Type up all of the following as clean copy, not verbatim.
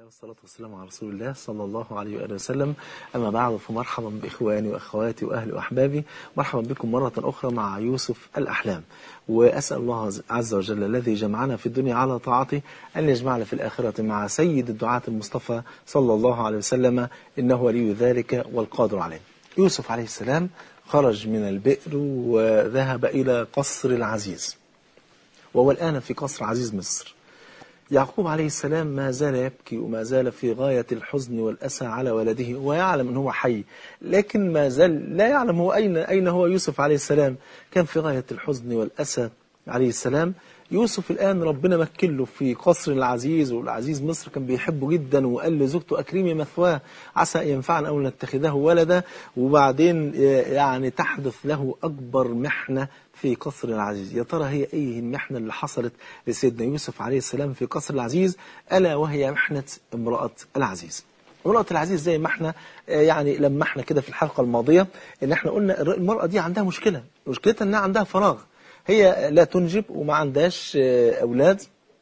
والصلاة والسلام على رسول الله صلى الله عليه وآله وسلم. أما بعد، فمرحبا بإخواني وأخواتي وأهلي وأحبابي. مرحبا بكم مرة أخرى مع يوسف الأحلام، وأسأل الله عز وجل الذي جمعنا في الدنيا على طاعته أن يجمعنا في الآخرة مع سيد الدعاة المصطفى صلى الله عليه وسلم، إنه ولي ذلك والقادر عليه. يوسف عليه السلام خرج من البئر وذهب إلى قصر العزيز، وهو الآن في قصر عزيز مصر. يعقوب عليه السلام ما زال يبكي وما زال في غاية الحزن والأسى على ولده، ويعلم أنه حي، لكن ما زال لا يعلم هو أين هو يوسف عليه السلام. كان في غاية الحزن والأسى عليه السلام. يوسف الآن ربنا مكله في قصر العزيز، والعزيز مصر كان بيحبه جدا، وقال لزوجته أكرمي مثواه عسى أن ينفعنا أو نتخذه ولدا. وبعدين يعني تحدث له أكبر محنة في قصر العزيز. يا ترى هي ايه المحنة اللي حصلت لسيدنا يوسف عليه السلام في قصر العزيز؟ ألا وهي محنة امرأة العزيز. امرأة العزيز زي ما احنا يعني لما احنا كده في الحلقة الماضية ان احنا قلنا المرأة دي عندها مشكلتها انها عندها فراغ، هي لا تنجب وما عندهاش أولاد،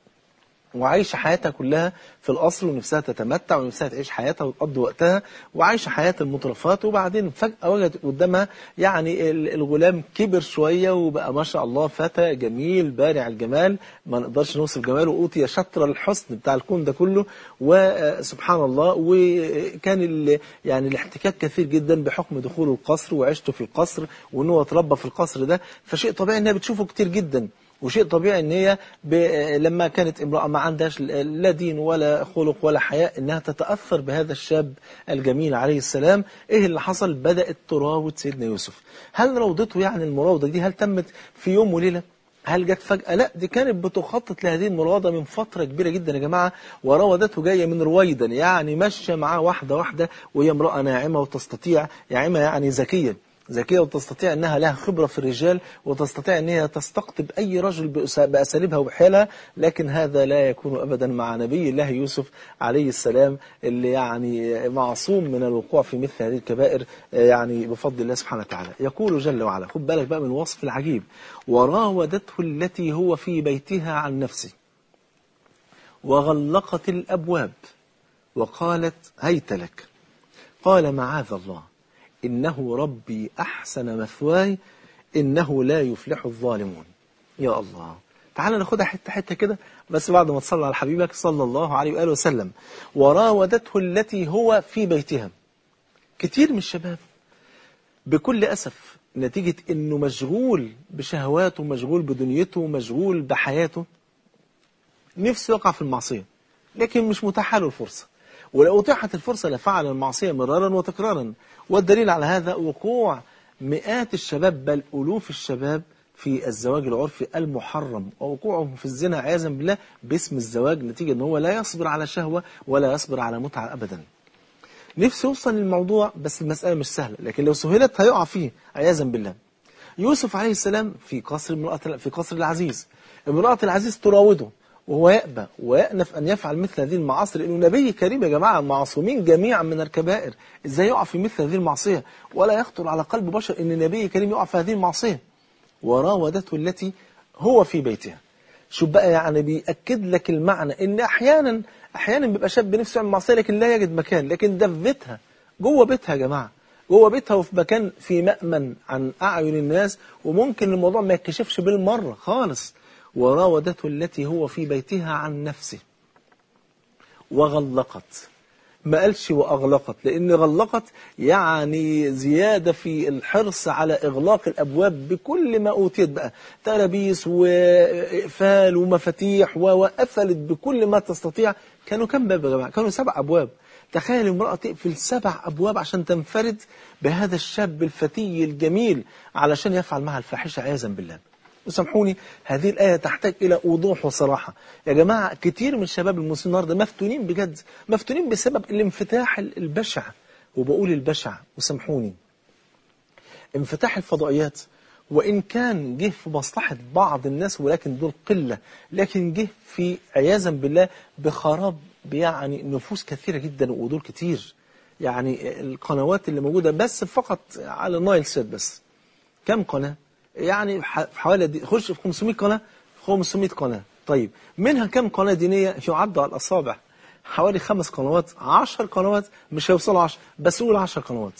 وعايشة حياتها كلها في القصر، ونفسها تتمتع ونفسها تعيش حياتها وتقضي وقتها وعايشة حياة المترفات. وبعدين فجأة وجدت قدامها يعني الغلام كبر شوية وبقى ما شاء الله فتى جميل بارع الجمال، ما نقدرش نوصف جماله، أوتي شطر الحسن بتاع الكون ده كله، وسبحان الله. وكان يعني الاحتكاك كثير جدا بحكم دخوله القصر وعيشته في القصر وأنه هو اتربى في القصر ده، فشيء طبيعي أنها بتشوفه كتير جدا. وشيء طبيعي ان هي لما كانت امرأة ما عندهاش لا دين ولا خلق ولا حياء انها تتأثر بهذا الشاب الجميل عليه السلام. ايه اللي حصل؟ بدأت تراود سيدنا يوسف. هل راودته يعني المراودة دي هل تمت في يوم وليلة؟ هل جت فجأة؟ لا، دي كانت بتخطط لهذه المراودة من فترة كبيرة جدا يا جماعة. وراودته جاية من رويدا، يعني ماشية معاه واحدة واحدة، وهي امرأة ناعمة وتستطيع، ناعمة يعني ذكية وتستطيع أنها لها خبرة في الرجال، وتستطيع أنها تستقطب أي رجل بأساليبها وبحيلها. لكن هذا لا يكون أبدا مع نبي الله يوسف عليه السلام، اللي يعني معصوم من الوقوع في مثل هذه الكبائر يعني بفضل الله سبحانه وتعالى. يقول جل وعلا، خد بالك بقى من الوصف العجيب: وراودته التي هو في بيتها عن نفسه وغلقت الأبواب وقالت هيت لك. قال معاذ الله إنه ربي أحسن مثواي إنه لا يفلح الظالمون. يا الله، تعال ناخدها حتة حتة كده بس بعد ما تصلى على حبيبك صلى الله عليه وآله وسلم. وراودته التي هو في بيتها. كتير من الشباب بكل أسف نتيجة إنه مشغول بشهواته، مشغول بدنيته، مشغول بحياته، نفسه يقع في المعصية لكن مش متاحة له الفرصة، ولو أتاحت الفرصة لفعل المعصية مرارا وتكرارا. والدليل على هذا وقوع مئات الشباب بل ألوف الشباب في الزواج العرفي المحرم، ووقوعهم في الزنا عياذا بالله باسم الزواج، نتيجة أنه هو لا يصبر على شهوة ولا يصبر على متعة أبدا. نفسه يوصل للموضوع بس المسألة مش سهلة، لكن لو سهلت هيقع فيه عياذا بالله. يوسف عليه السلام في قصر العزيز، امرأة العزيز تراوده وهو يأبى ويأنف أن يفعل مثل هذه المعاصي، لأنه نبي كريم يا جماعة، معصومين جميعا من الكبائر، إزاي يقع في مثل هذه المعصية؟ ولا يخطر على قلب بشر أن نبي كريم يقع في هذه المعصية. وراودته التي هو في بيتها. شوف بقى، يعني بيأكد لك المعنى أن أحيانا بيبقى شاب نفسه يعمل معصية لكن لا يجد مكان، لكن ده في بيتها، جوه بيتها يا جماعة، جوه بيتها وفي مكان في مأمن عن أعين الناس، وممكن الموضوع ما يتكشفش بالمرة خالص. وراودته التي هو في بيتها عن نفسه وغلقت، ما قالش وأغلقت، لأن غلقت يعني زيادة في الحرص على إغلاق الأبواب بكل ما أوتيت بقى، ترابيس وإقفال ومفاتيح، وقفلت بكل ما تستطيع. كانوا كم باب يا جماعة؟ كانوا 7 أبواب. تخيل امرأة تقفل 7 أبواب عشان تنفرد بهذا الشاب الفتي الجميل علشان يفعل معها الفاحشة عياذا بالله. وسامحوني، هذه الآية تحتاج إلى وضوح وصراحة يا جماعة. كتير من الشباب المسلمين النهارده مفتونين بجد، مفتونين بسبب الانفتاح البشع، وبقول البشع وسامحوني، انفتاح الفضائيات. وإن كان جه في مصلحة بعض الناس ولكن دول قلة، لكن جه في عياذا بالله بخراب يعني نفوس كثيرة جدا ودول كتير. يعني القنوات اللي موجودة بس فقط على نايل سات بس كم قناة؟ يعني حوالي خش في 500 قناة، 500 قناة. طيب منها كم قناة دينية؟ يعد على الأصابع. حوالي 5 قنوات 10 قنوات، مش هيوصلوا 10 بس قول 10 قنوات،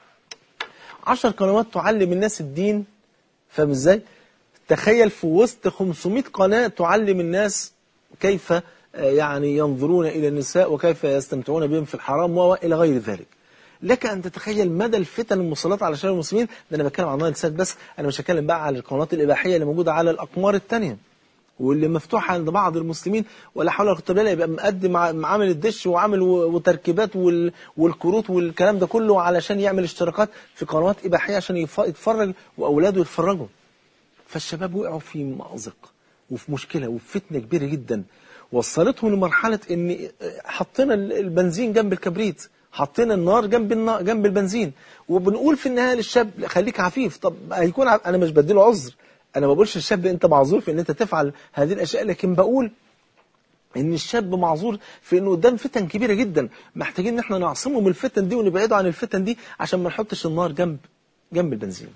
10 قنوات تعلم الناس الدين. فاهم ازاي؟ تخيل في وسط 500 قناة تعلم الناس كيف يعني ينظرون إلى النساء وكيف يستمتعون بهم في الحرام وإلى غير ذلك. لك أن تتخيل مدى الفتن المسلطة على شباب المسلمين. ده أنا بتكلم عن النساء بس، أنا مش هتكلم بقى على القنوات الإباحية اللي موجودة على الأقمار التانية واللي مفتوحة عند بعض المسلمين، ولا حول ولا قوة إلا بالله، يبقى مقدم عامل الدش وعامل وتركيبات والكروت والكلام ده كله علشان يعمل اشتراكات في قنوات إباحية عشان يتفرج وأولاده يتفرجوا. فالشباب وقعوا في مأزق وفي مشكلة وفي فتنة كبيرة جدا وصلتهم لمرحلة ان حطينا البنزين جنب الكبريت، حطينا النار جنب البنزين، وبنقول في النهاية للشاب خليك عفيف. طب هيكون انا مش بديله عذر، انا ما بقولش للشاب انت معذور في ان انت تفعل هذه الاشياء، لكن بقول ان الشاب معذور في انه قدام فتن كبيرة جدا، محتاجين ان احنا نعصمه من الفتن دي ونبعده عن الفتن دي عشان ما نحطش النار جنب البنزين.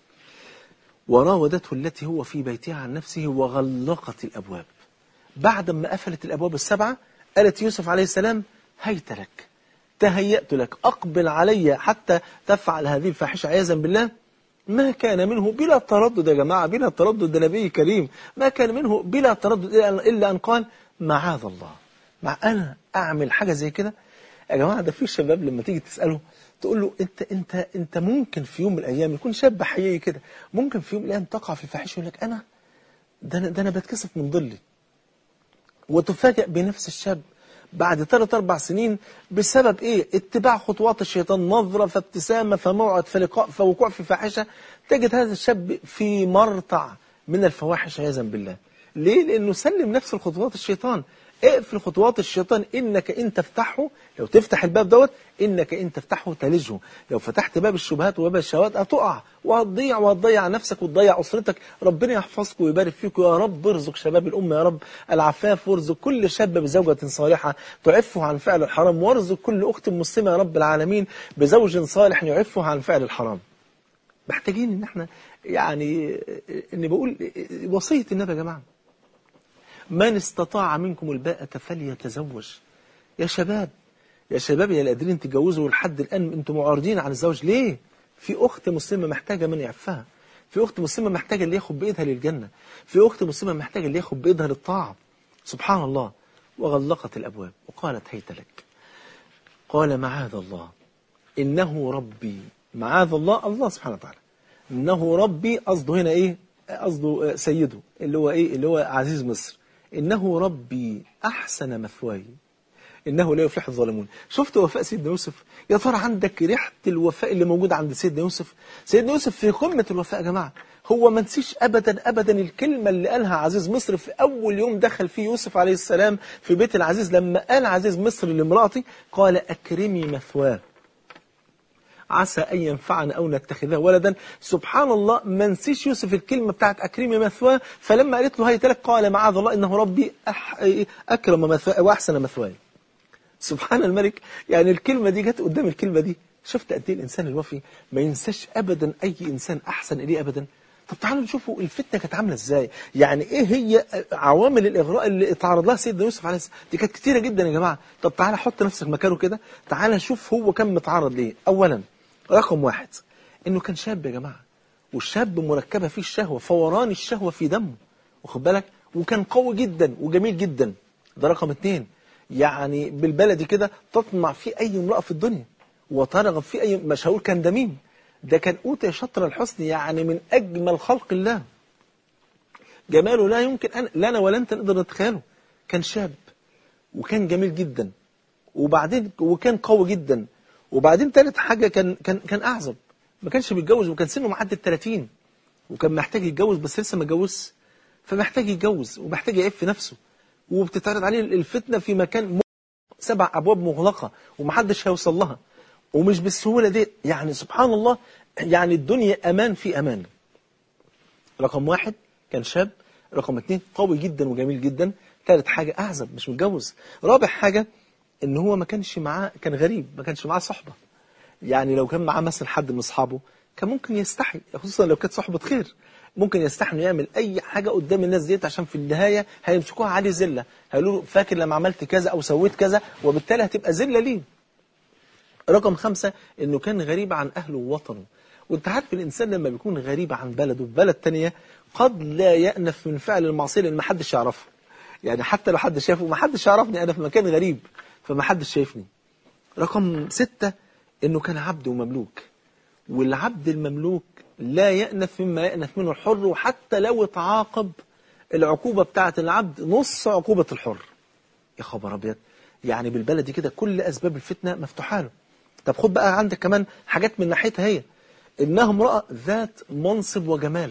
وراودته التي هو في بيتها عن نفسه وغلقت الأبواب. بعد ما قفلت الأبواب ال7 قالت يوسف عليه السلام هيت لك، تهيأت لك، أقبل علي حتى تفعل هذه الفاحشة عياذا بالله. ما كان منه بلا تردد يا جماعة، بلا تردد، ده نبي كريم، ما كان منه بلا تردد إلا أن قال معاذ الله، مع أنا أعمل حاجة زي كده. يا جماعة ده في شباب لما تيجي تسأله تقول له انت ممكن في يوم من الايام يكون شاب حقيقي كده، ممكن في يوم من الايام تقع في الفاحشه، يقول لك انا بتكسف من ظلي. وتفاجئ بنفس الشاب بعد 3-4 سنين بسبب ايه؟ اتباع خطوات الشيطان، نظرة فابتسامة فموعد فلقاء فوقوع في فاحشة، تجد هذا الشاب في مرتع من الفواحش عياذا بالله. ليه؟ لانه سلم نفسه لخطوات الشيطان. اقفل خطوات الشيطان، انك ان تفتحه، لو تفتح الباب دوت انك ان تفتحه تلجه، لو فتحت باب الشبهات وباب الشهوات هتقع وهتضيع نفسك وتضيع اسرتك. ربنا يحفظكم ويبارك فيكم يا رب، ارزق شباب الامه يا رب العفاف، وارزق كل شاب بزوجة صالحة تعفه عن فعل الحرام، وارزق كل اخت مسلمة يا رب العالمين بزوج صالح يعفه عن فعل الحرام. محتاجين ان احنا يعني اني بقول وصية النبي يا جماعة، من استطاع منكم الباءة فليتزوج. يا شباب يا اللي قادرين تتجوزوا لحد الآن انتم معارضين عن الزواج ليه؟ في أخت مسلمة محتاجة من يعفها، في أخت مسلمة محتاجة اللي ياخد بإيدها للجنة، في أخت مسلمة محتاجة اللي ياخد بإيدها للطاعة. سبحان الله. وغلقت الأبواب وقالت هيت لك. قال معاذ الله إنه ربي. معاذ الله، الله سبحانه وتعالى، إنه ربي، قصده هنا إيه؟ قصده سيده اللي هو إيه؟ اللي هو عزيز مصر. إنه ربي أحسن مثواي إنه لا يفلح الظالمون. شفت وفاء سيدنا يوسف؟ يا ترى عندك ريحة الوفاء اللي موجودة عند سيدنا يوسف؟ سيدنا يوسف في قمة الوفاء يا جماعة. هو ما نسيش أبدا الكلمة اللي قالها عزيز مصر في أول يوم دخل فيه يوسف عليه السلام في بيت العزيز، لما قال عزيز مصر لامرأتي قال أكرمي مثواه عسى أن ينفعنا أو نتخذه ولدا. سبحان الله، ما نسيش يوسف الكلمة بتاعت أكرمي مثواه. فلما قالت له هيت لك قال معاذ الله إنه ربي أكرم مثواه وأحسن مثواي. سبحان الملك. يعني الكلمة دي جت قدام الكلمة دي. شفت قد ايه الإنسان الوفي ما ينساش أبدا أي إنسان أحسن إليه أبدا. طب تعالوا نشوفوا الفتنة كانت عاملة إزاي، يعني إيه هي عوامل الإغراء اللي اتعرض لها سيدنا يوسف عليه السلام. دي كانت كتيرة جدا يا جماعة. طب تعالى حط نفسك مكانه كده، تعالى شوف هو كان متعرض ليه. أولا رقم 1 إنه كان شاب يا جماعة، والشاب مركبة فيه الشهوة، فوران الشهوة في دمه، واخد بالك، وكان قوي جدا وجميل جدا. ده رقم 2. يعني بالبلدي كده تطمع في أي امرأة في الدنيا وترغب في أي، مش هقول كان دميم، ده كان أوتي شطر الحسن، يعني من أجمل خلق الله، جماله لا يمكن لنا ولا أنت نقدر نتخيله. كان شاب وكان جميل جدا، وبعدين وكان قوي جدا، وبعدين ثالث حاجة كان أعزب، ما كانش بيتجوز وكان سنه معدي 30، وكان محتاج يتجوز بس لسه ما اتجوزش، فمحتاج يتجوز ومحتاج يعف نفسه، وبتتعرض عليه الفتنة في مكان 7 أبواب مغلقة ومحدش هيوصل لها، ومش بالسهولة دي. يعني سبحان الله، يعني الدنيا أمان في أمان. رقم 1 كان شاب، رقم 2 قوي جدا وجميل جدا، ثالث حاجة أعزب مش متجوز، رابع حاجة إن هو ما كانش معاه، كان غريب، ما كانش معاه صحبة. يعني لو كان معاه مثلا حد من أصحابه كان ممكن يستحي، خصوصا لو كانت صحبة خير، ممكن يستحمل يعمل اي حاجه قدام الناس ديت، عشان في النهايه هيمسكوها عليه ذله، هيقولوا له فاكر لما عملت كذا او سويت كذا، وبالتالي هتبقى ذله ليه. رقم 5 انه كان غريب عن اهله ووطنه. وانت عارف الانسان لما بيكون غريب عن بلده في بلد تانية قد لا يأنف من فعل المعصيه، لان ما حدش يعرفه. يعني حتى لو حد شافه، ما حدش يعرفني، انا في مكان غريب فما حدش شايفني. رقم 6 انه كان عبد ومملوك، والعبد المملوك لا يأنف مما يأنف منه الحر، وحتى لو اتعاقب العقوبة بتاعة العبد نص عقوبة الحر. يا خبر أبيض، يعني بالبلدي كده كل أسباب الفتنة مفتوحة له. طب خد بقى عندك كمان حاجات من ناحيتها هي، إنها امرأة ذات منصب وجمال.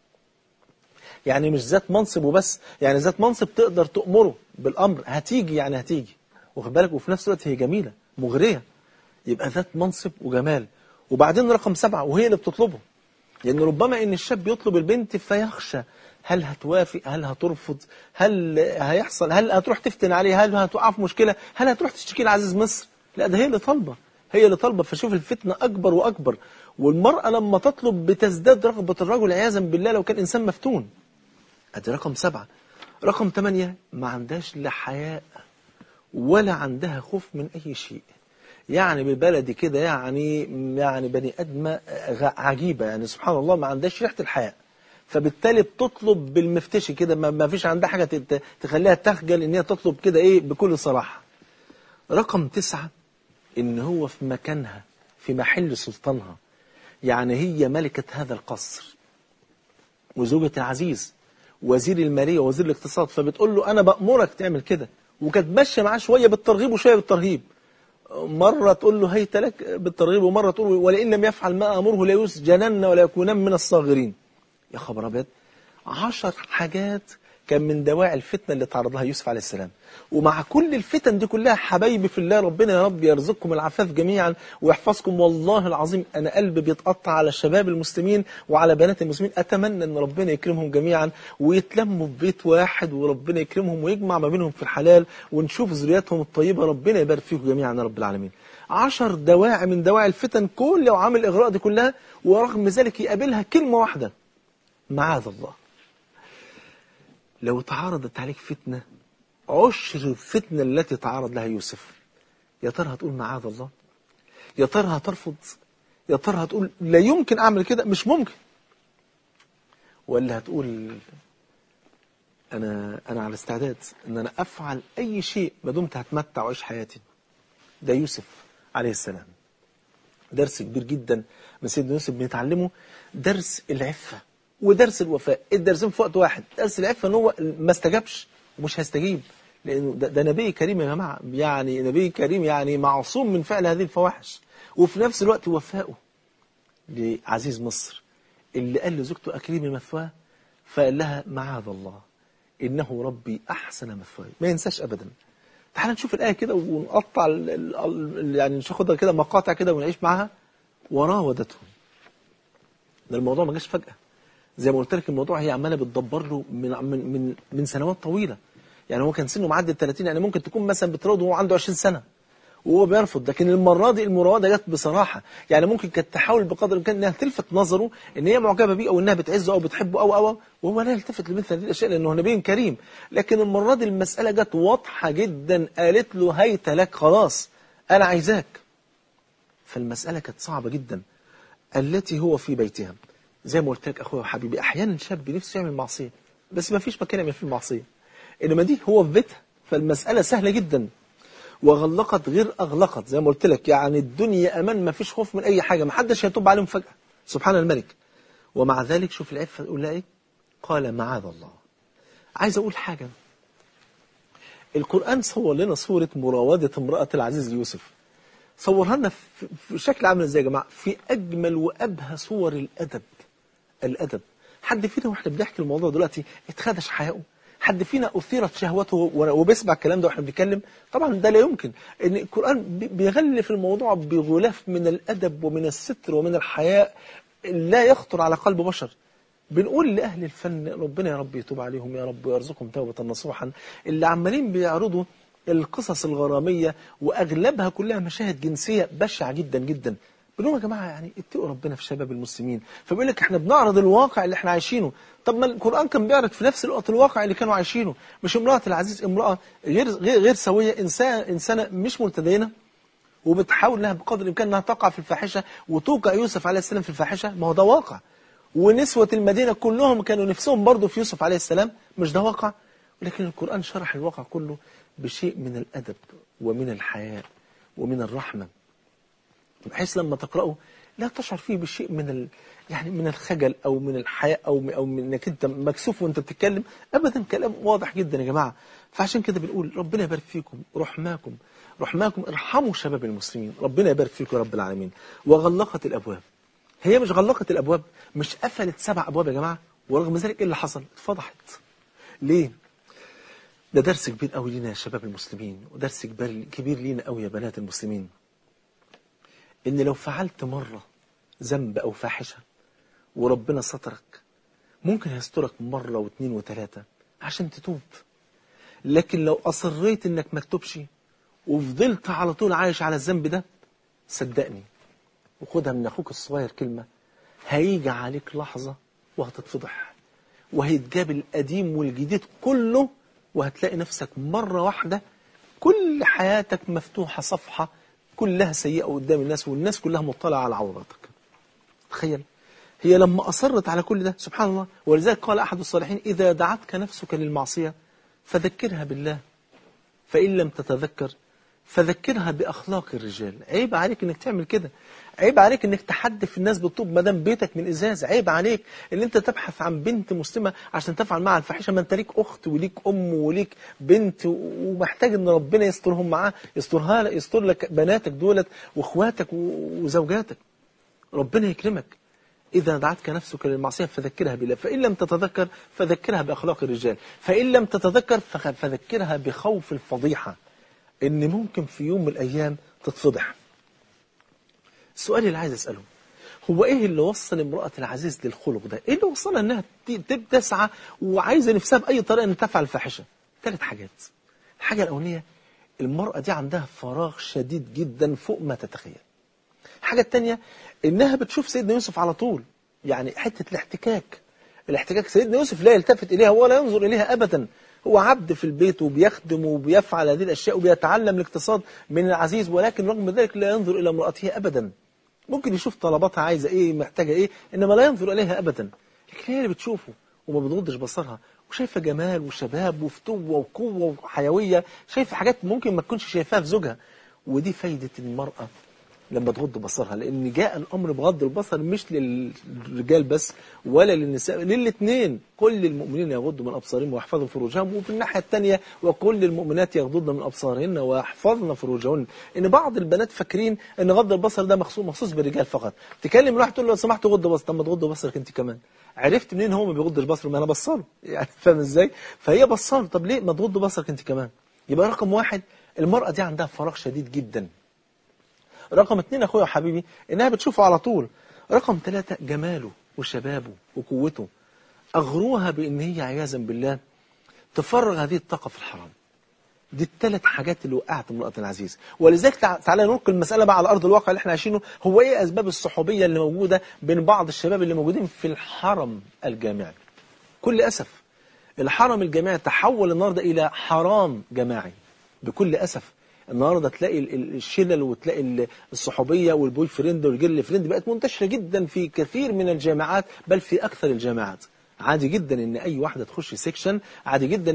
يعني مش ذات منصب وبس، يعني ذات منصب تقدر تأمره بالأمر، هتيجي يعني هتيجي، واخد بالك، وفي نفس الوقت هي جميلة مغرية، يبقى ذات منصب وجمال. وبعدين رقم 7 وهي اللي بتطلبه، لأن ربما إن الشاب يطلب البنت فيخشى هل هتوافق، هل هترفض، هل هيحصل، هل هتروح تفتن عليه، هل هتقع في مشكلة، هل هتروح تشتكي لعزيز مصر. لا، ده هي اللي طالبة، هي اللي طالبة. فشوف الفتنة أكبر وأكبر. والمرأة لما تطلب بتزداد رغبة الرجل عياذا بالله لو كان إنسان مفتون. أدي رقم 7. رقم 8 ما عندهاش لا حياء ولا عندها خوف من أي شيء. يعني بالبلدي كده يعني بني آدمة عجيبة، يعني سبحان الله ما عندهاش ريحة الحياء. فبالتالي بتطلب بالمفتشي كده، ما فيش عندها حاجة تخليها تخجل إن هي تطلب كده إيه بكل صراحة. رقم 9 إن هو في مكانها في محل سلطانها، يعني هي ملكة هذا القصر وزوجة العزيز وزير المالية ووزير الاقتصاد، فبتقول له أنا بأمرك تعمل كده. وكانت ماشية معاه شوية بالترغيب وشوية بالترهيب، مرة تقول له هيت لك بالترغيب، ومرة تقول له ولئن لم يفعل ما أمره لا يسجنن ولا يكونن من الصاغرين. يا خبر أبيض، 10 حاجات كان من دواعي الفتنة اللي تعرض لها يوسف عليه السلام. ومع كل الفتن دي كلها حبايبي في الله، ربنا يا رب يرزقكم العفاف جميعا ويحفظكم. والله العظيم أنا قلبي بيتقطع على شباب المسلمين وعلى بنات المسلمين. أتمنى أن ربنا يكرمهم جميعا ويتلموا في بيت واحد، وربنا يكرمهم ويجمع ما بينهم في الحلال، ونشوف ذرياتهم الطيبة. ربنا يبارك فيكم جميعا يا رب العالمين. 10 دواعي من دواعي الفتن، كل لو عامل إغراء دي كلها، ورغم ذلك يقابلها كلمة واحدة: معاذ الله. لو تعارضت عليك فتنة 10 الفتنة التي تعرض لها يوسف، يا ترى هتقول معاذ الله؟ يا ترى هترفض؟ يا ترى هتقول لا يمكن أعمل كده، مش ممكن؟ ولا هتقول أنا على استعداد أن أنا أفعل أي شيء ما دمت هتمتع وعيش حياتي؟ ده يوسف عليه السلام. درس كبير جدا من سيدنا يوسف بنتعلمه، درس العفة ودرس الوفاء. الدرسين في وقت واحد. درس العفة ان هو ما استجابش ومش هيستجيب، لانه ده نبي كريم يا جماعه، يعني نبي كريم، يعني معصوم من فعل هذه الفواحش. وفي نفس الوقت وفائه لعزيز مصر اللي قال لزوجته اكرمي مثواه، فقال لها معاذ الله انه ربي احسن مثواي. ما ينساش ابدا. تعال نشوف الايه كده ونقطع يعني ناخدها كده مقاطع كده ونعيش معاها. وراودته، ده الموضوع ما جاش فجأة، زي ما قلت لك الموضوع هي عماله بتدبر له من سنوات طويله. يعني هو كان سنه معدي ال 30، يعني ممكن تكون مثلا بتراوده وهو عنده 20 سنه وهو بيرفض. لكن المره دي المراوده جت بصراحه، يعني ممكن كانت تحاول بقدر الامكان انها تلفت نظره ان هي معجبه بيه او انها بتعزه او بتحبه او وهو لا يلتفت لمثل هذه الاشياء لانه نبي كريم. لكن المره دي المساله جت واضحه جدا، قالت له هيت لك، خلاص انا عايزاك. فالمساله كانت صعبه جدا. التي هو في بيتها، زي ما قلت لك اخويا وحبيبي، احيانا شاب نفسه يعمل معصيه بس ما فيش مكان يعمل فيه المعصيه، انما دي هو في بيتها، فالمساله سهله جدا. وغلقت غير اغلقت، زي ما قلت لك، يعني الدنيا امان، ما فيش خوف من اي حاجه، ما حدش هيتوب عليهم فجاه، سبحان الملك. ومع ذلك شوف العفه يقول لها ايه؟ قال معاذ الله. عايز اقول حاجه، القران صور لنا صوره مراوده امراه العزيز يوسف، صورها لنا في شكل عامل ازاي يا جماعه؟ في اجمل وابهى صور الادب. حد فينا واحنا بنحكي الموضوع دلوقتي اتخدش حياؤه؟ حد فينا اثيرت شهوته وبيسمع الكلام ده واحنا بنتكلم؟ طبعا ده لا يمكن. ان القران بيغلف الموضوع بغلاف من الادب ومن الستر ومن الحياء لا يخطر على قلب بشر. بنقول لأهل الفن ربنا يا رب يتوب عليهم يا رب ويرزقهم توبة نصوحا، اللي عمالين بيعرضوا القصص الغرامية وأغلبها كلها مشاهد جنسية بشعة جدا جدا. بنقول يا جماعة يعني اتقوا ربنا في شباب المسلمين. فبيقول لك احنا بنعرض الواقع اللي احنا عايشينه. طب ما القرآن كان بيعرض في نفس الوقت الواقع اللي كانوا عايشينه. مش امرأة العزيز امرأة غير سوية، إنسانة مش متدينة، وبتحاول انها بقدر الامكان انها تقع في الفاحشة وتوقع يوسف عليه السلام في الفاحشة. ما هو ده واقع. ونسوة المدينة كلهم كانوا نفسهم برضه في يوسف عليه السلام. مش ده واقع؟ ولكن القرآن شرح الواقع كله بشيء من الأدب ومن الحياء ومن الرحمة، بحيث لما تقرأه لا تشعر فيه بشيء من يعني من الخجل أو من الحياء أو من أنك أنت مكسوف وأنت بتتكلم. أبدا، كلام واضح جدا يا جماعة. فعشان كده بنقول ربنا يبارك فيكم، رحماكم ارحموا شباب المسلمين. ربنا يبارك فيكم يا رب العالمين. وغلقت الأبواب. هي مش غلقت الأبواب، مش قفلت 7 أبواب يا جماعة، ورغم ذلك إيه اللي حصل؟ اتفضحت. ليه؟ ده درس كبير قوي لينا يا شباب المسلمين، ودرس كبير لينا قوي يا بنات المسلمين، إن لو فعلت مرة ذنب أو فاحشة وربنا سترك، ممكن يسترك مرة واثنين وثلاثة عشان تتوب. لكن لو أصريت إنك ما تتوبش وفضلت على طول عايش على الذنب ده، صدقني وخدها من أخوك الصغير كلمة، هيجي عليك لحظة وهتتفضح، وهيتجاب القديم والجديد كله، وهتلاقي نفسك مرة واحدة كل حياتك مفتوحة صفحة كلها سيئة قدام الناس، والناس كلها مطلعة على عوراتك. تخيل، هي لما أصرت على كل ده سبحان الله. ولذلك قال أحد الصالحين: إذا دعتك نفسك للمعصية فذكرها بالله، فإن لم تتذكر فذكرها بأخلاق الرجال. عيب عليك انك تعمل كده، عيب عليك انك تحدف الناس بالطوب ما دام بيتك من ازاز، عيب عليك ان انت تبحث عن بنت مسلمة عشان تفعل معها الفاحشة. ما انت ليك اخت وليك ام وليك بنت، ومحتاج ان ربنا يسترهم معاه، يستر لك بناتك دولت واخواتك وزوجاتك. ربنا يكرمك. إذا دعتك نفسك للمعصية فذكرها بالله، فإن لم تتذكر فذكرها بأخلاق الرجال، فإن لم تتذكر فذكرها بخوف الفضيحة، إن ممكن في يوم من الأيام تتفضح. السؤال اللي عايز أسأله هو إيه اللي وصل امرأة العزيز للخلق ده؟ إيه اللي وصلها إنها تسعى وعايزة نفسها بأي طريقة أن تفعل الفاحشة؟ 3 حاجات. الحاجة الأولانية، المرأة دي عندها فراغ شديد جدا فوق ما تتخيل. الحاجة الثانية، إنها بتشوف سيدنا يوسف على طول، يعني حتة الاحتكاك سيدنا يوسف لا يلتفت إليها ولا ينظر إليها أبدا. هو عبد في البيت وبيخدم وبيفعل هذه الأشياء وبيتعلم الاقتصاد من العزيز، ولكن رغم ذلك لا ينظر إلى امرأته أبدا. ممكن يشوف طلباتها عايزة إيه محتاجة إيه، إنما لا ينظر إليها أبدا. لكن هي اللي بتشوفه وما بتغضش بصرها، وشايفة جمال وشباب وفتوة وقوة وحيوية، شايفة حاجات ممكن ما تكونش شايفاها في زوجها. ودي فايدة المرأة لما تغض بصرها، لأن جاء الأمر بغض البصر مش للرجال بس ولا للنساء، للاثنين. كل المؤمنين يغضوا من أبصارهم ويحفظوا فروجهم، وفي الناحية الثانية وكل المؤمنات يغضضن من أبصارهن ويحفظن فروجهن. إن بعض البنات فاكرين إن غض البصر ده مخصوص بالرجال فقط. تكلم واحد تقول له لو سمحت غض بصر، طب ما تغض بصرك أنت كمان. عرفت منين هو ما بيغضش بصره؟ ما أنا بصله، يعني فاهم إزاي؟ فهي بصله، طب ليه ما تغض بصرك أنت كمان؟ يبقى رقم 1 المرأة دي عندها فراغ شديد جدا. رقم 2 أخويا وحبيبي إنها بتشوفه على طول. رقم 3 جماله وشبابه وقوته. أغروها بإن هي عياذا بالله تفرغ هذه الطاقة في الحرام. دي ال3 حاجات اللي وقعت امرأة العزيز. ولذلك تعالى نلقي المسألة بقى على أرض الواقع اللي احنا عايشينه. هو إيه أسباب الصحوبية اللي موجودة بين بعض الشباب اللي موجودين في الحرم الجامعي؟ كل أسف الحرم الجامعي تحول النهارده إلى حرام جماعي بكل أسف. النهارده تلاقي الشلل وتلاقي الصحوبيه والبوي فريند والجيرل فريند بقت منتشره جدا في كثير من الجامعات، بل في اكثر الجامعات. عادي جدا ان اي واحده تخش سيكشن، عادي جدا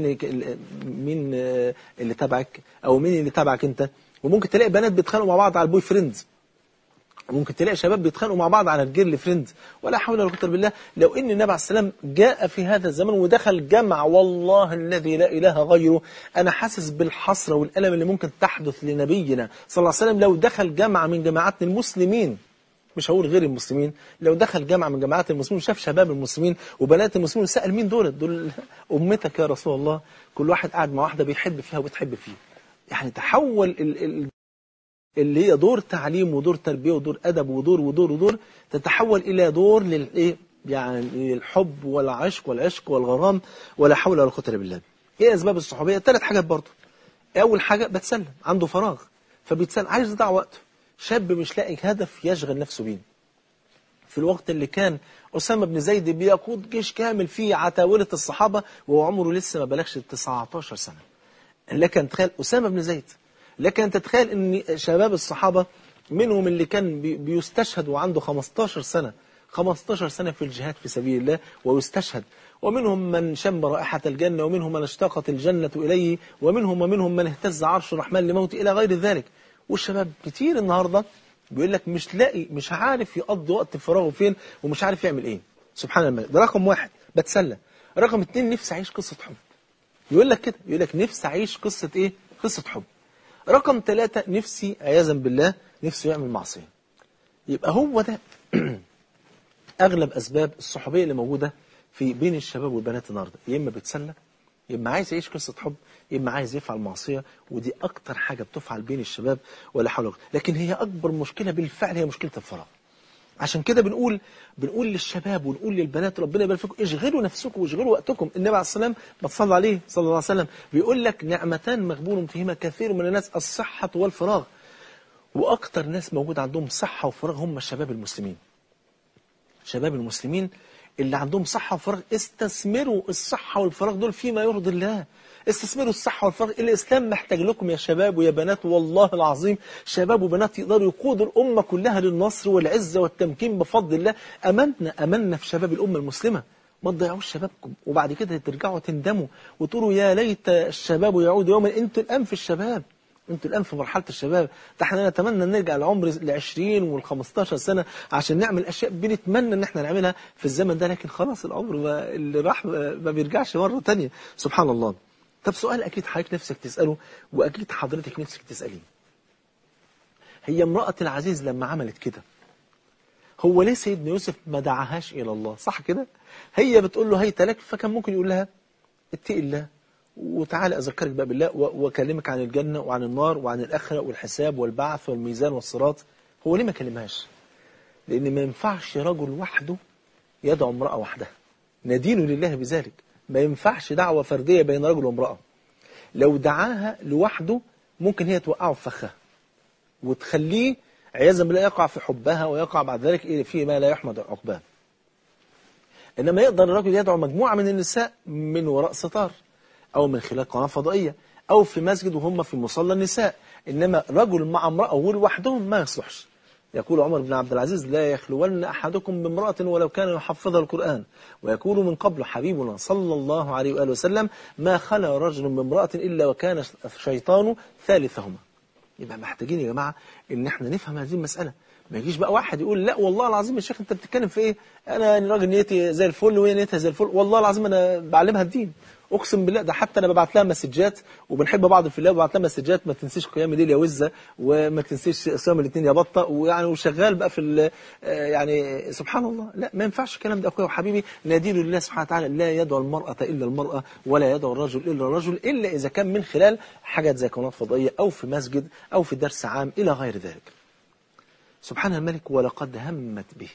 مين اللي تبعك او مين اللي تبعك انت. وممكن تلاقي بنات بيتخانقوا مع بعض على البوي فريند، ممكن تلاقي شباب بيتخانقوا مع بعض على الجيرل فريند. ولا حول ولا قوه الا بالله. لو ان النبي عليه السلام جاء في هذا الزمن ودخل جمع، والله الذي لا اله غيره، انا حاسس بالحسره والالم اللي ممكن تحدث لنبينا صلى الله عليه وسلم لو دخل جمع من جماعات المسلمين، مش هقول غير المسلمين، لو دخل جمع من جماعات المسلمين شاف شباب المسلمين وبنات المسلمين وسأل مين دول امتك يا رسول الله. كل واحد قاعد مع واحده بيحب فيها وبتحب فيه. يعني تحول اللي هي دور تعليم ودور تربية ودور أدب ودور تتحول إلى دور للإيه؟ يعني الحب والعشق والغرام. ولا حول ولا قوة إلا بالله. إيه أسباب الصحوبية؟ 3 حاجات برضه. أول حاجة بتسلم، عنده فراغ فبيتسلم، عايز يضيع وقته. شاب مش لاقي هدف يشغل نفسه بيه. في الوقت اللي كان أسامة بن زيد بيقود جيش كامل فيه عتاولة الصحابة وهو عمره لسه ما بلغش 19 سنة. لك أن تتخيل أسامة بن زيد، لك أن تتخيل أن شباب الصحابة منهم اللي كان بيستشهد وعنده 15 سنة، 15 سنة في الجهاد في سبيل الله ويستشهد، ومنهم من شم رائحة الجنة، ومنهم من اشتاقت الجنة إليه، ومنهم من اهتز عرش الرحمن لموت إلى غير ذلك. والشباب كتير النهاردة بيقول لك مش لاقي، مش عارف يقضي وقت فراغه فين ومش عارف يعمل ايه. سبحان الله، ده رقم واحد بتسلى. رقم اتنين نفسي أعيش قصة حب. يقول لك كده، يقول لك نفسي أعيش قصة ايه؟ قصة حب. رقم ثلاثة نفسي عياذا بالله نفسه يعمل معصية. يبقى هو ده أغلب أسباب الصحوبية اللي موجودة في بين الشباب والبنات النهارده، يا إما بتسلى، يا إما عايز يعيش قصة حب، يا إما عايز يفعل معصية. ودي أكتر حاجة بتفعل بين الشباب ولا حول ولا قوة. لكن هي أكبر مشكلة بالفعل هي مشكلة الفراغ. عشان كده بنقول للشباب ونقول للبنات ربنا يبارك فيكم، اشغلوا نفسكم واشغلوا وقتكم. النبي عليه الصلاة والسلام بتصلى عليه صلى الله عليه وسلم بيقول لك نعمتان مغبون فيهما كثير من الناس، الصحة والفراغ. وأكتر ناس موجود عندهم صحة وفراغ هم الشباب المسلمين. شباب المسلمين اللي عندهم صحة وفراغ استثمروا الصحة والفراغ دول فيما يرضي الله. استثمروا الصحة والفراغ. الإسلام محتاج لكم يا شباب ويا بنات، والله العظيم شباب وبنات يقدروا يقودوا الأمة كلها للنصر والعزة والتمكين بفضل الله. أمنا في شباب الأمة المسلمة. ما تضيعوش شبابكم وبعد كده ترجعوا تندموا وتقولوا يا ليت الشباب يعود يوما. انتوا الآن في الشباب، انتوا الآن في مرحلة الشباب. ده احنا نتمنى نرجع العمر ل20 وال15 سنة عشان نعمل أشياء بنتمنى ان احنا نعملها في الزمن ده، لكن خلاص العمر اللي راح ما بيرجعش مرة تانية. سبحان الله. طب سؤال أكيد حضرتك نفسك تسأله وأكيد حضرتك نفسك تسأليه، هي امرأة العزيز لما عملت كده هو ليه سيدنا يوسف ما دعاهاش إلى الله؟ صح كده؟ هي بتقول له هيت لك، فكان ممكن يقول لها اتقي الله وتعالى أذكرك بقى بالله وأكلمك عن الجنة وعن النار وعن الآخرة والحساب والبعث والميزان والصراط. هو ليه ما كلمهاش؟ لأن ما ينفعش رجل وحده يدعو امرأة وحدها، ندين لله بذلك. ما ينفعش دعوة فردية بين رجل وامرأة. لو دعاها لوحده ممكن هي توقعه في فخها وتخليه عياذا بالله يقع في حبها ويقع بعد ذلك فيه ما لا يحمد عقباه. إنما يقدر الرجل يدعو مجموعة من النساء من وراء ستار أو من خلال قناة فضائية أو في مسجد وهم في مصلى النساء. إنما رجل مع امرأة ولوحدهم ما يصلحش. يقول عمر بن عبد العزيز لا يخلون أحدكم بامرأة ولو كان يحفظها القرآن. ويقول من قبل حبيبنا صلى الله عليه وآله وسلم ما خلا رجل بامرأة إلا وكان الشيطان ثالثهما. يبقى محتاجين يا جماعة إن احنا نفهم هذه المسألة. ما يجيش بقى واحد يقول لا والله العظيم يا شيخ انت بتتكلم في ايه، انا راجل نيتي زي الفل وهي نيتها زي الفل، والله العظيم انا بعلمها الدين اقسم بالله. ده حتى انا ببعت لها مسجات وبنحب بعض في الله، وببعت لها مسجات ما تنسيش قيام الليل يا وزه وما تنسيش صيام الاثنين يا بطه، ويعني وشغال بقى في يعني سبحان الله. لا ما ينفعش الكلام ده اخويا وحبيبي. ندين لله سبحانه وتعالى لا يدعو المرأة الا المرأة ولا يدعو الرجل الا الرجل، الا اذا كان من خلال حاجات زي قناه فضائيه او في مسجد او في درس عام الى غير ذلك. سبحان الملك ولقد همت به.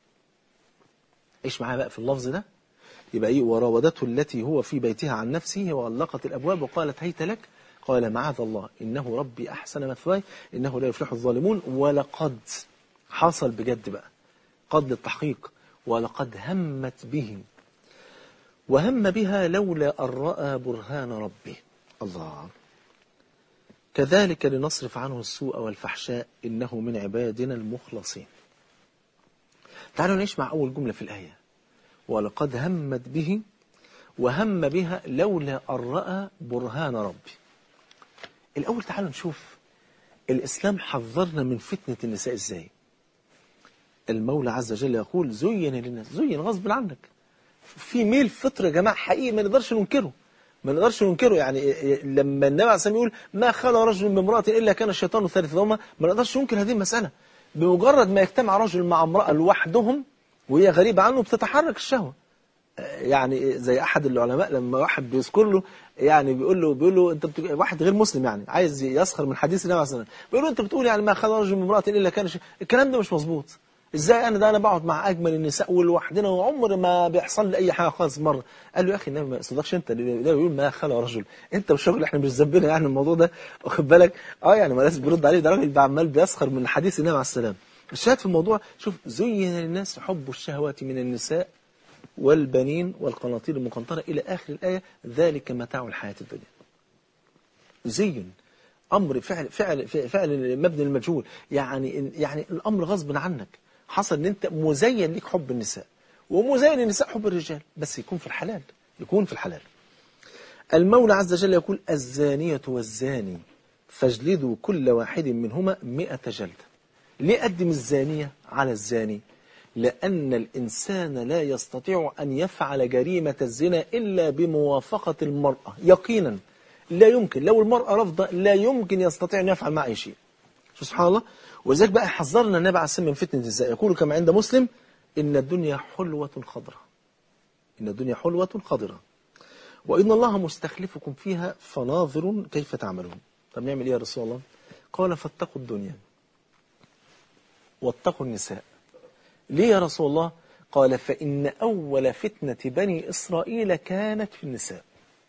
ايش معايا بقى في اللفظ ده؟ يبقى ايه؟ وراودته التي هو في بيتها عن نفسه وغلقت الابواب وقالت هيت لك قال معاذ الله انه ربي احسن مثواي انه لا يفلح الظالمون. ولقد حصل بجد بقى، قد للتحقيق. ولقد همت به وهم بها لولا ان راى برهان ربه. الله. كذلك لنصرف عنه السوء والفحشاء إنه من عبادنا المخلصين. تعالوا نعيش مع أول جملة في الآية. ولقد همت به وهم بها لولا أن رأى برهان ربي. الأول تعالوا نشوف الإسلام حذرنا من فتنة النساء إزاي. المولى عز وجل يقول زين للناس، زين غصب عنك. في ميل فطر يا جماعة حقيقي ما نقدرش ننكره، ما نقدرش ننكره. يعني لما النبي عليه الصلاة والسلام يقول ما خلا رجل من امرأة إلا كان الشيطان ثالثهما، ما نقدرش ننكر هذه المسألة. بمجرد ما يجتمع رجل مع امرأة لوحدهم وهي غريبة عنه بتتحرك الشهوة. يعني زي أحد العلماء لما واحد بيذكر له يعني بيقول له أنت واحد غير مسلم يعني عايز يسخر من حديث النبي عليه الصلاة والسلام، بيقول له أنت بتقول يعني ما خلا رجل من امرأة إلا كان الكلام ده مش مظبوط. ازاي انا بقعد مع اجمل النساء ولوحدنا وعمر ما بيحصل لي اي حاجه خالص مره. قال له يا اخي النبي ما يقصدكش انت، ده بيقول ما خلى رجل، انت والشغل احنا مش ذنبنا يعني الموضوع ده، واخد بالك. يعني ما لازم بيرد عليه، ده راجل عمال بيسخر من حديث النبي عليه السلام. الشاهد في الموضوع، شوف، زين للناس حب الشهوات من النساء والبنين والقناطير المقنطره الى اخر الايه، ذلك متاع الحياه الدنيا. زين، امر فعل مبني المجهول، يعني الامر غصب عنك، حصل ان انت مزين ليك حب النساء ومزين النساء حب الرجال، بس يكون في الحلال، يكون في الحلال. المولى عز وجل يقول الزانية والزاني فاجلدوا كل واحد منهما 100 جلدة. ليه قدم الزانية على الزاني؟ لأن الإنسان لا يستطيع أن يفعل جريمة الزنا إلا بموافقة المرأة يقينا، لا يمكن، لو المرأة رفضة لا يمكن يستطيع أن يفعل معها أي شيء. سبحان الله. وذلك بقى حذرنا النبي عليه الصلاة والسلام من فتنة الزنا، يقول كما عند مسلم إن الدنيا حلوة خضرة، إن الدنيا حلوة خضرة وإن الله مستخلفكم فيها فناظر كيف تعملون. طب نعمل إيه يا رسول الله؟ قال فاتقوا الدنيا واتقوا النساء. ليه يا رسول الله؟ قال فإن أول فتنة بني إسرائيل كانت في النساء.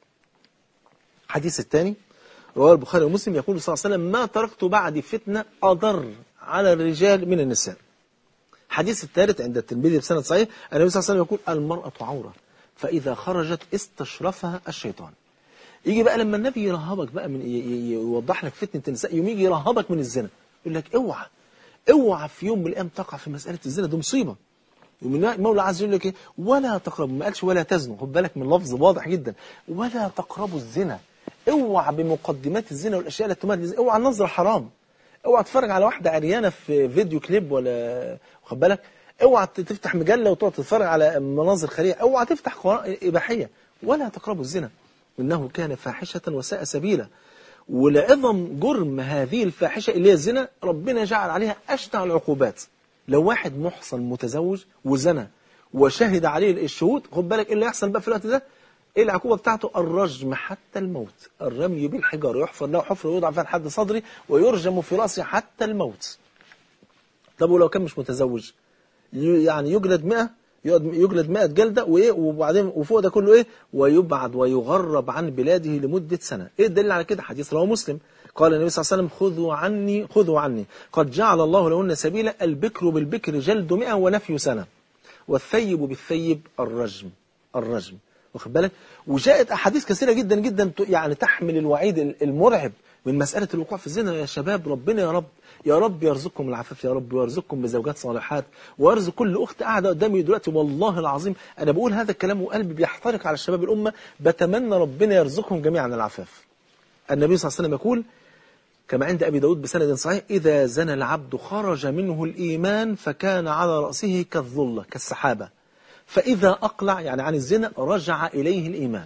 الحديث الثاني رواه البخاري ومسلم، يقول صلى الله عليه وسلم ما تركت بعد فتنة أضر على الرجال من النساء. الحديث الثالث عند الترمذي بسند صحيح، النبي صلى الله عليه وسلم يقول المرأة عورة فإذا خرجت استشرفها الشيطان. يجي بقى لما النبي يرهبك بقى من يوضح لك فتنة النساء، يوم يجي يرهبك من الزنا، يقول لك اوعى في يوم من الأيام تقع في مسألة الزنا، ده مصيبة. المولى عز وجل يقول لك ايه؟ ولا تقربوا، ما قالش ولا تزنوا، خد بالك من لفظ واضح جدا، ولا تقربوا الزنا. اوعى بمقدمات الزنا والاشياء التي تمهد للزنا، اوعى النظر حرام، اوعى تتفرج على واحده عريانه في فيديو كليب ولا، خد بالك، اوعى تفتح مجله وتقعد تتفرج على مناظر خليعه، اوعى تفتح قناه اباحيه. ولا تقربوا الزنا انه كان فاحشه وساء سبيلا. ولعظم جرم هذه الفاحشه اللي هي الزنا ربنا جعل عليها اشنع العقوبات. لو واحد محصن متزوج وزنا وشهد عليه الشهود، خد بالك ايه اللي يحصل بقى في الوقت ده؟ ايه العقوبة بتاعته؟ الرجم حتى الموت، الرمي بالحجار، يحفر له حفر ويوضع فيها لحد صدري ويرجم في رأسه حتى الموت. طب ولو كان مش متزوج؟ يعني يجلد 100، يجلد 100 جلدة، وايه، وبعدين وفوق ده كله ايه؟ ويبعد ويغرب عن بلاده لمدة سنة. ايه الدليل على كده؟ حديث رواه مسلم، قال النبي صلى الله عليه وسلم خذوا عني قد جعل الله لهن سبيلا، البكر بالبكر جلد 100 ونفي سنة، والثيب بالثيب الرجم. واخد بالك؟ وجاءت احاديث كثيره جدا جدا يعني تحمل الوعيد المرعب من مساله الوقوع في الزنا. يا شباب ربنا يا رب يرزقكم العفاف يا رب، ويرزقكم بزوجات صالحات، ويرزق كل اخت قاعده قدامي دلوقتي. والله العظيم انا بقول هذا الكلام وقلبي بيحترق على الشباب الامه، بتمنى ربنا يرزقهم جميعا العفاف. النبي صلى الله عليه وسلم يقول كما عند أبي داود بسند صحيح إذا زنى العبد خرج منه الإيمان فكان على رأسه كالظلة كالسحابة، فإذا أقلع يعني عن الزنا رجع إليه الإيمان.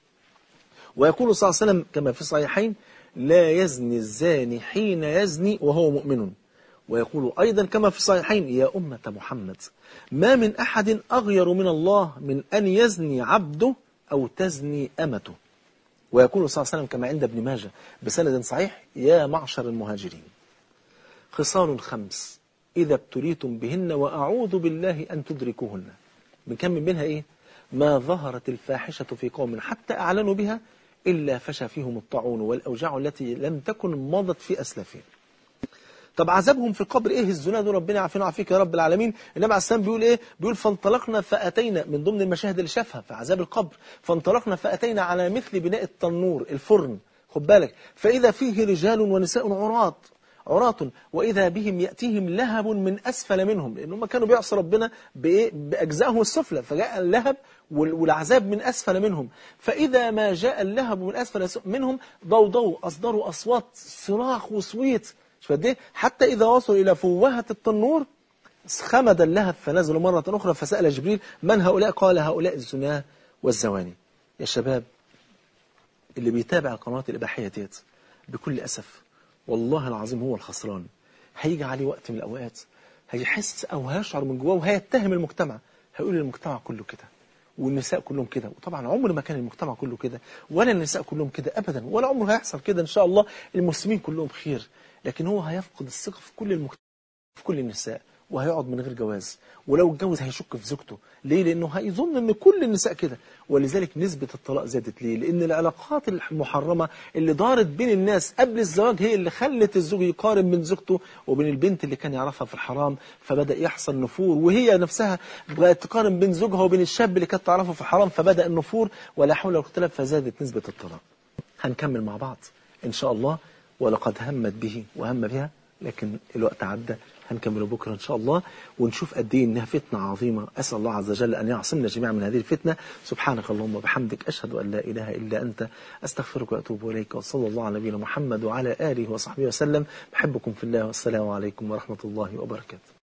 ويقول صلى الله عليه وسلم كما في الصحيحين لا يزني الزاني حين يزني وهو مؤمن. ويقول أيضا كما في الصحيحين يا أمة محمد ما من أحد أغير من الله من أن يزني عبده أو تزني أمته. ويقول صلى الله عليه وسلم كما عند ابن ماجه بسند صحيح يا معشر المهاجرين خصال 5 إذا ابتليتم بهن وأعوذ بالله أن تدركوهن. بنكمل منها إيه؟ ما ظهرت الفاحشة في قوم حتى أعلنوا بها إلا فشى فيهم الطاعون والأوجاع التي لم تكن مضت في أسلافهم. طب عذابهم في القبر ايه؟ الزنا دول ربنا يعافينا ويعافيك يا رب العالمين. النبي عليه السلام بيقول ايه؟ بيقول فانطلقنا فاتينا، من ضمن المشاهد اللي شافها في عذاب القبر، فانطلقنا فاتينا على مثل بناء التنور الفرن، خد بالك، فاذا فيه رجال ونساء عراة واذا بهم ياتيهم لهب من اسفل منهم، لان هم كانوا بيعصوا ربنا بايه؟ باجزائهم السفلى، فجاء اللهب والعذاب من اسفل منهم. فاذا ما جاء اللهب من اسفل منهم ضوضوا، اصدروا اصوات صراخ وصويت، حتى إذا وصلوا إلى فوهة التنور خمد اللهب فنزلوا مرة أخرى فسأل جبريل من هؤلاء؟ قال هؤلاء الزناة والزواني. يا شباب اللي بيتابع القنوات الإباحية ديت بكل أسف والله العظيم هو الخسران. هيجي عليه وقت من الأوقات هيحس أو هيشعر من جواه وهيتهم المجتمع، هيقول المجتمع كله كده والنساء كلهم كده. وطبعا عمر ما كان المجتمع كله كده ولا النساء كلهم كده أبدا، ولا عمر هيحصل كده. إن شاء الله المسلمين كلهم خير، لكن هو هيفقد الثقة في كل المجتمع، في كل النساء وهيقعد من غير جواز، ولو اتجوز هيشك في زوجته. ليه؟ لأنه هيظن أن كل النساء كده. ولذلك نسبة الطلاق زادت. ليه؟ لأن العلاقات المحرمة اللي دارت بين الناس قبل الزواج هي اللي خلت الزوج يقارن بين زوجته وبين البنت اللي كان يعرفها في الحرام، فبدأ يحصل نفور، وهي نفسها بقت تقارن بين زوجها وبين الشاب اللي كانت تعرفه في الحرام، فبدأ النفور ولا حول ولا قوة إلا بالله، فزادت نسبة الطلاق. هنكمل مع بعض إن شاء الله. ولقد همت به وهم بها، لكن الوقت عدى. هنكمله بكرة إن شاء الله، ونشوف قد إيه إنها فتنة عظيمة. أسأل الله عز وجل أن يعصمنا جميعا من هذه الفتنة. سبحانك اللهم وبحمدك، أشهد أن لا إله إلا أنت، أستغفرك وأتوب إليك. وصلى الله على نبينا محمد وعلى آله وصحبه وسلم. بحبكم في الله، والسلام عليكم ورحمة الله وبركاته.